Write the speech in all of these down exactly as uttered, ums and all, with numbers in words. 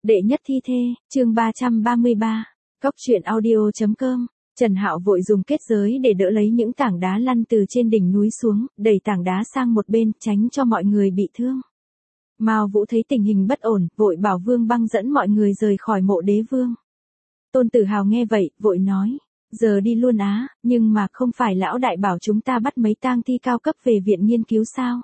Đệ nhất thi thê, chương ba trăm ba mươi ba. Cóc truyện audio chấm com. Trần Hạo vội dùng kết giới để đỡ lấy những tảng đá lăn từ trên đỉnh núi xuống, đẩy tảng đá sang một bên, tránh cho mọi người bị thương. Mao Vũ thấy tình hình bất ổn, vội bảo Vương Băng dẫn mọi người rời khỏi mộ đế vương. Tôn Tử Hào nghe vậy, vội nói, giờ đi luôn á, nhưng mà không phải lão đại bảo chúng ta bắt mấy tang thi cao cấp về viện nghiên cứu sao?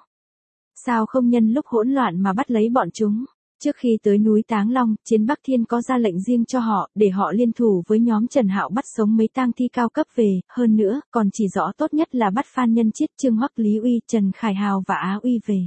Sao không nhân lúc hỗn loạn mà bắt lấy bọn chúng? Trước khi tới núi Táng Long, Chiến Bắc Thiên có ra lệnh riêng cho họ, để họ liên thủ với nhóm Trần Hạo bắt sống mấy tang thi cao cấp về, hơn nữa, còn chỉ rõ tốt nhất là bắt Phan Nhân Chiết, Trương Hoắc, Lý Uy, Trần Khải Hào và Á Uy về.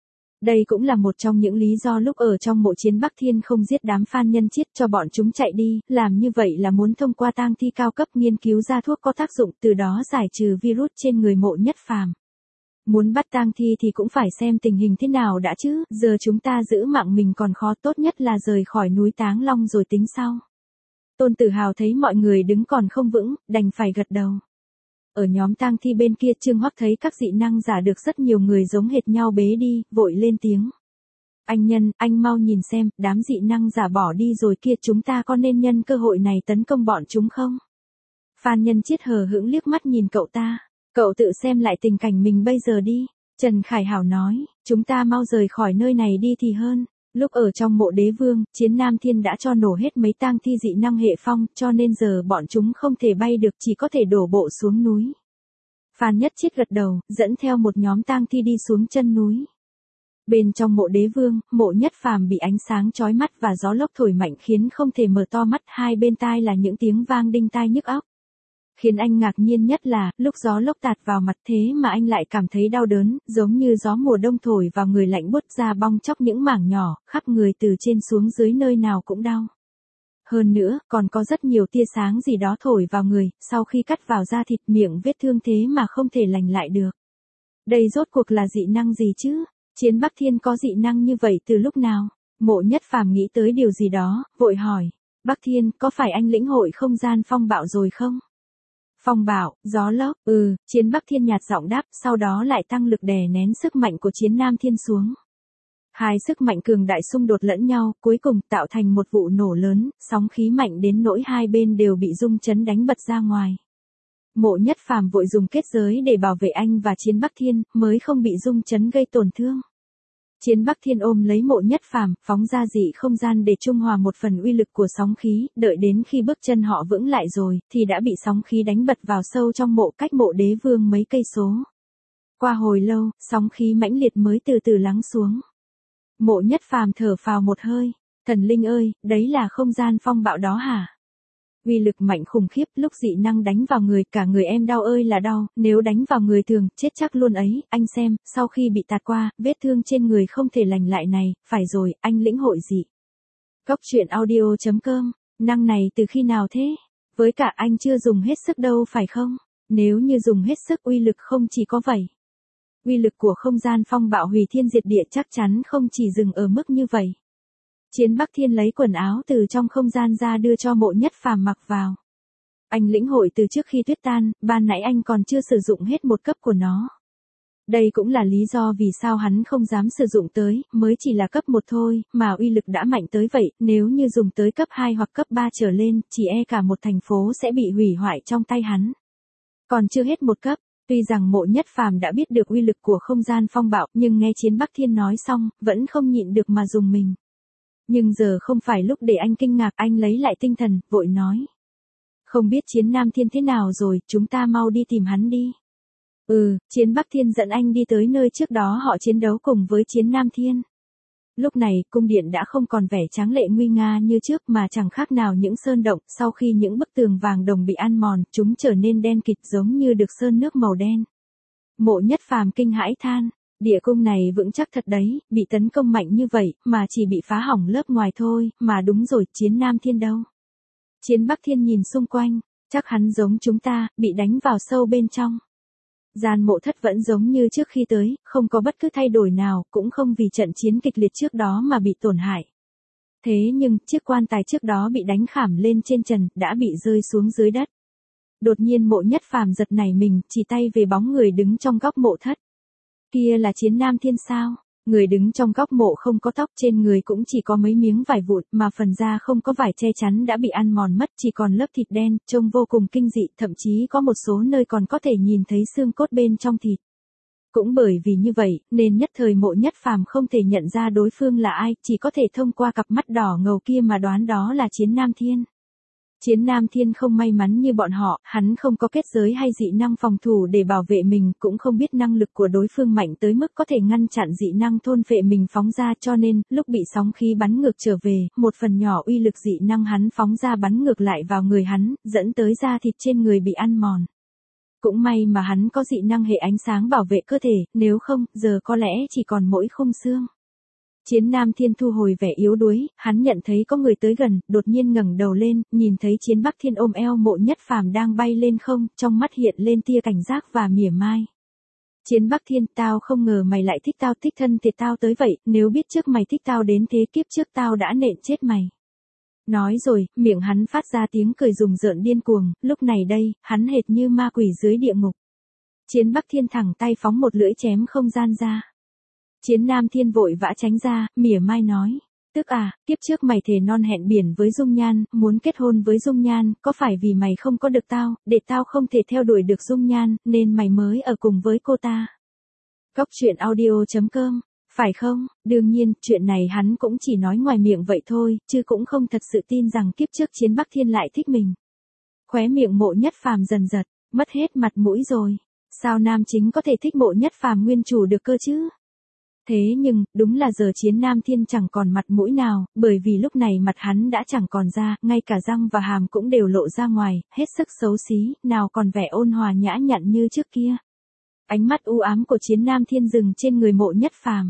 Đây cũng là một trong những lý do lúc ở trong mộ Chiến Bắc Thiên không giết đám Phan Nhân Chiết cho bọn chúng chạy đi, làm như vậy là muốn thông qua tang thi cao cấp nghiên cứu ra thuốc có tác dụng, từ đó giải trừ virus trên người Mộ Nhất Phàm. Muốn bắt tang thi thì cũng phải xem tình hình thế nào đã chứ, giờ chúng ta giữ mạng mình còn khó, tốt nhất là rời khỏi núi Táng Long rồi tính sau. Tôn Tử Hào thấy mọi người đứng còn không vững, đành phải gật đầu. Ở nhóm tang thi bên kia, Trương Hoắc thấy các dị năng giả được rất nhiều người giống hệt nhau bế đi, vội lên tiếng. Anh Nhân, anh mau nhìn xem, đám dị năng giả bỏ đi rồi kia, chúng ta có nên nhân cơ hội này tấn công bọn chúng không? Phan Nhân Chiết hờ hững liếc mắt nhìn cậu ta. Cậu tự xem lại tình cảnh mình bây giờ đi. Trần Khải Hảo nói, chúng ta mau rời khỏi nơi này đi thì hơn. Lúc ở trong mộ đế vương, Chiến Nam Thiên đã cho nổ hết mấy tang thi dị năng hệ phong, cho nên giờ bọn chúng không thể bay được, chỉ có thể đổ bộ xuống núi. Phan Nhất Chiết gật đầu, dẫn theo một nhóm tang thi đi xuống chân núi. Bên trong mộ đế vương, Mộ Nhất Phàm bị ánh sáng chói mắt và gió lốc thổi mạnh khiến không thể mở to mắt, hai bên tai là những tiếng vang đinh tai nhức óc. Khiến anh ngạc nhiên nhất là, lúc gió lốc tạt vào mặt thế mà anh lại cảm thấy đau đớn, giống như gió mùa đông thổi vào người lạnh buốt ra bong chóc những mảng nhỏ, khắp người từ trên xuống dưới nơi nào cũng đau. Hơn nữa, còn có rất nhiều tia sáng gì đó thổi vào người, sau khi cắt vào da thịt, miệng vết thương thế mà không thể lành lại được. Đây rốt cuộc là dị năng gì chứ? Chiến Bắc Thiên có dị năng như vậy từ lúc nào? Mộ Nhất Phàm nghĩ tới điều gì đó, vội hỏi, Bắc Thiên, có phải anh lĩnh hội không gian phong bạo rồi không? Phong bạo, gió lốc, ừ, Chiến Bắc Thiên nhạt giọng đáp, sau đó lại tăng lực đè nén sức mạnh của Chiến Nam Thiên xuống. Hai sức mạnh cường đại xung đột lẫn nhau, cuối cùng tạo thành một vụ nổ lớn, sóng khí mạnh đến nỗi hai bên đều bị rung chấn đánh bật ra ngoài. Mộ Nhất Phàm vội dùng kết giới để bảo vệ anh và Chiến Bắc Thiên, mới không bị rung chấn gây tổn thương. Chiến Bắc Thiên ôm lấy Mộ Nhất Phàm, phóng ra dị không gian để trung hòa một phần uy lực của sóng khí, đợi đến khi bước chân họ vững lại rồi, thì đã bị sóng khí đánh bật vào sâu trong mộ, cách mộ đế vương mấy cây số. Qua hồi lâu, sóng khí mãnh liệt mới từ từ lắng xuống. Mộ Nhất Phàm thở phào một hơi, thần linh ơi, đấy là không gian phong bạo đó hả? Uy lực mạnh khủng khiếp, lúc dị năng đánh vào người, cả người em đau ơi là đau, nếu đánh vào người thường, chết chắc luôn ấy, anh xem, sau khi bị tạt qua, vết thương trên người không thể lành lại này, phải rồi, anh lĩnh hội dị. Cóc truyện audio chấm com, năng này từ khi nào thế? Với cả anh chưa dùng hết sức đâu phải không? Nếu như dùng hết sức uy lực không chỉ có vậy. Uy lực của không gian phong bạo hủy thiên diệt địa chắc chắn không chỉ dừng ở mức như vậy. Chiến Bắc Thiên lấy quần áo từ trong không gian ra đưa cho Mộ Nhất Phàm mặc vào. Anh lĩnh hội từ trước khi tuyết tan, ban nãy anh còn chưa sử dụng hết một cấp của nó. Đây cũng là lý do vì sao hắn không dám sử dụng tới, mới chỉ là cấp một thôi, mà uy lực đã mạnh tới vậy, nếu như dùng tới cấp hai hoặc cấp ba trở lên, chỉ e cả một thành phố sẽ bị hủy hoại trong tay hắn. Còn chưa hết một cấp, tuy rằng Mộ Nhất Phàm đã biết được uy lực của không gian phong bạo, nhưng nghe Chiến Bắc Thiên nói xong, vẫn không nhịn được mà dùng mình. Nhưng giờ không phải lúc để anh kinh ngạc, anh lấy lại tinh thần, vội nói. Không biết Chiến Nam Thiên thế nào rồi, chúng ta mau đi tìm hắn đi. Ừ, Chiến Bắc Thiên dẫn anh đi tới nơi trước đó họ chiến đấu cùng với Chiến Nam Thiên. Lúc này, cung điện đã không còn vẻ tráng lệ nguy nga như trước mà chẳng khác nào những sơn động, sau khi những bức tường vàng đồng bị ăn mòn, chúng trở nên đen kịt giống như được sơn nước màu đen. Mộ Nhất Phàm kinh hãi than. Địa cung này vững chắc thật đấy, bị tấn công mạnh như vậy, mà chỉ bị phá hỏng lớp ngoài thôi, mà đúng rồi, Chiến Nam Thiên đâu? Chiến Bắc Thiên nhìn xung quanh, chắc hắn giống chúng ta, bị đánh vào sâu bên trong. Gian mộ thất vẫn giống như trước khi tới, không có bất cứ thay đổi nào, cũng không vì trận chiến kịch liệt trước đó mà bị tổn hại. Thế nhưng, chiếc quan tài trước đó bị đánh khảm lên trên trần, đã bị rơi xuống dưới đất. Đột nhiên Mộ Nhất Phàm giật nảy mình, chỉ tay về bóng người đứng trong góc mộ thất. Kia là Chiến Nam Thiên sao? Người đứng trong góc mộ không có tóc, trên người cũng chỉ có mấy miếng vải vụn, mà phần da không có vải che chắn đã bị ăn mòn mất, chỉ còn lớp thịt đen, trông vô cùng kinh dị, thậm chí có một số nơi còn có thể nhìn thấy xương cốt bên trong thịt. Cũng bởi vì như vậy, nên nhất thời Mộ Nhất Phàm không thể nhận ra đối phương là ai, chỉ có thể thông qua cặp mắt đỏ ngầu kia mà đoán đó là Chiến Nam Thiên. Chiến Nam Thiên không may mắn như bọn họ, hắn không có kết giới hay dị năng phòng thủ để bảo vệ mình, cũng không biết năng lực của đối phương mạnh tới mức có thể ngăn chặn dị năng thôn phệ mình phóng ra, cho nên, lúc bị sóng khí bắn ngược trở về, một phần nhỏ uy lực dị năng hắn phóng ra bắn ngược lại vào người hắn, dẫn tới da thịt trên người bị ăn mòn. Cũng may mà hắn có dị năng hệ ánh sáng bảo vệ cơ thể, nếu không, giờ có lẽ chỉ còn mỗi khung xương. Chiến Nam Thiên thu hồi vẻ yếu đuối, hắn nhận thấy có người tới gần, đột nhiên ngẩng đầu lên, nhìn thấy Chiến Bắc Thiên ôm eo Mộ Nhất Phàm đang bay lên không, trong mắt hiện lên tia cảnh giác và mỉa mai. Chiến Bắc Thiên, tao không ngờ mày lại thích tao, thích thân thiệt tao tới vậy, nếu biết trước mày thích tao đến thế, kiếp trước tao đã nện chết mày. Nói rồi, miệng hắn phát ra tiếng cười rùng rợn điên cuồng, lúc này đây, hắn hệt như ma quỷ dưới địa ngục. Chiến Bắc Thiên thẳng tay phóng một lưỡi chém không gian ra. Chiến Nam Thiên vội vã tránh ra, mỉa mai nói, tức à, kiếp trước mày thề non hẹn biển với Dung Nhan, muốn kết hôn với Dung Nhan, có phải vì mày không có được tao, để tao không thể theo đuổi được Dung Nhan, nên mày mới ở cùng với cô ta. Góc truyện audio chấm com, phải không? Đương nhiên, chuyện này hắn cũng chỉ nói ngoài miệng vậy thôi, chứ cũng không thật sự tin rằng kiếp trước Chiến Bắc Thiên lại thích mình. Khóe miệng Mộ Nhất Phàm dần giật, mất hết mặt mũi rồi. Sao nam chính có thể thích Mộ Nhất Phàm nguyên chủ được cơ chứ? Thế nhưng, đúng là giờ Chiến Nam Thiên chẳng còn mặt mũi nào, bởi vì lúc này mặt hắn đã chẳng còn da, ngay cả răng và hàm cũng đều lộ ra ngoài, hết sức xấu xí, nào còn vẻ ôn hòa nhã nhặn như trước kia. Ánh mắt u ám của Chiến Nam Thiên dừng trên người Mộ Nhất Phàm.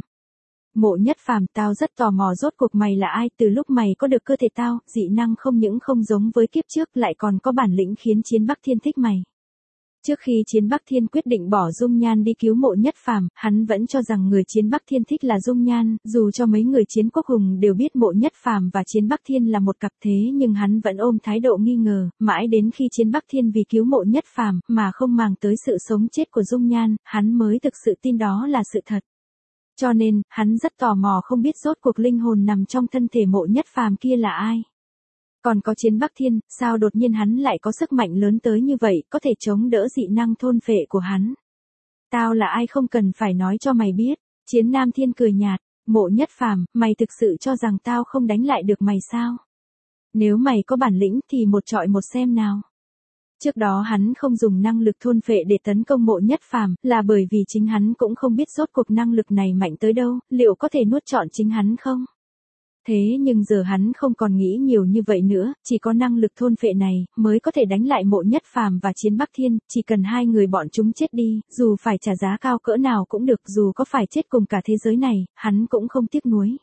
Mộ Nhất Phàm, tao rất tò mò rốt cuộc mày là ai, từ lúc mày có được cơ thể tao, dị năng không những không giống với kiếp trước lại còn có bản lĩnh khiến Chiến Bắc Thiên thích mày. Trước khi Chiến Bắc Thiên quyết định bỏ Dung Nhan đi cứu Mộ Nhất Phàm, hắn vẫn cho rằng người Chiến Bắc Thiên thích là Dung Nhan, dù cho mấy người Chiến Quốc Hùng đều biết Mộ Nhất Phàm và Chiến Bắc Thiên là một cặp thế nhưng hắn vẫn ôm thái độ nghi ngờ, mãi đến khi Chiến Bắc Thiên vì cứu Mộ Nhất Phàm mà không màng tới sự sống chết của Dung Nhan, hắn mới thực sự tin đó là sự thật. Cho nên, hắn rất tò mò không biết rốt cuộc linh hồn nằm trong thân thể Mộ Nhất Phàm kia là ai. Còn có Chiến Bắc Thiên, sao đột nhiên hắn lại có sức mạnh lớn tới như vậy, có thể chống đỡ dị năng thôn phệ của hắn. Tao là ai không cần phải nói cho mày biết. Chiến Nam Thiên cười nhạt, Mộ Nhất Phàm, mày thực sự cho rằng tao không đánh lại được mày sao? Nếu mày có bản lĩnh thì một trọi một xem nào. Trước đó hắn không dùng năng lực thôn phệ để tấn công Mộ Nhất Phàm, là bởi vì chính hắn cũng không biết rốt cuộc năng lực này mạnh tới đâu, liệu có thể nuốt trọn chính hắn không? Thế nhưng giờ hắn không còn nghĩ nhiều như vậy nữa, chỉ có năng lực thôn phệ này, mới có thể đánh lại Mộ Nhất Phàm và Chiến Bắc Thiên, chỉ cần hai người bọn chúng chết đi, dù phải trả giá cao cỡ nào cũng được, dù có phải chết cùng cả thế giới này, hắn cũng không tiếc nuối.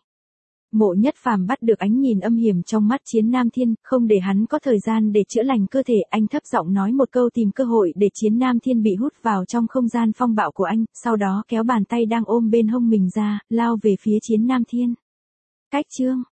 Mộ Nhất Phàm bắt được ánh nhìn âm hiểm trong mắt Chiến Nam Thiên, không để hắn có thời gian để chữa lành cơ thể, anh thấp giọng nói một câu tìm cơ hội để Chiến Nam Thiên bị hút vào trong không gian phong bạo của anh, sau đó kéo bàn tay đang ôm bên hông mình ra, lao về phía Chiến Nam Thiên. Cách chương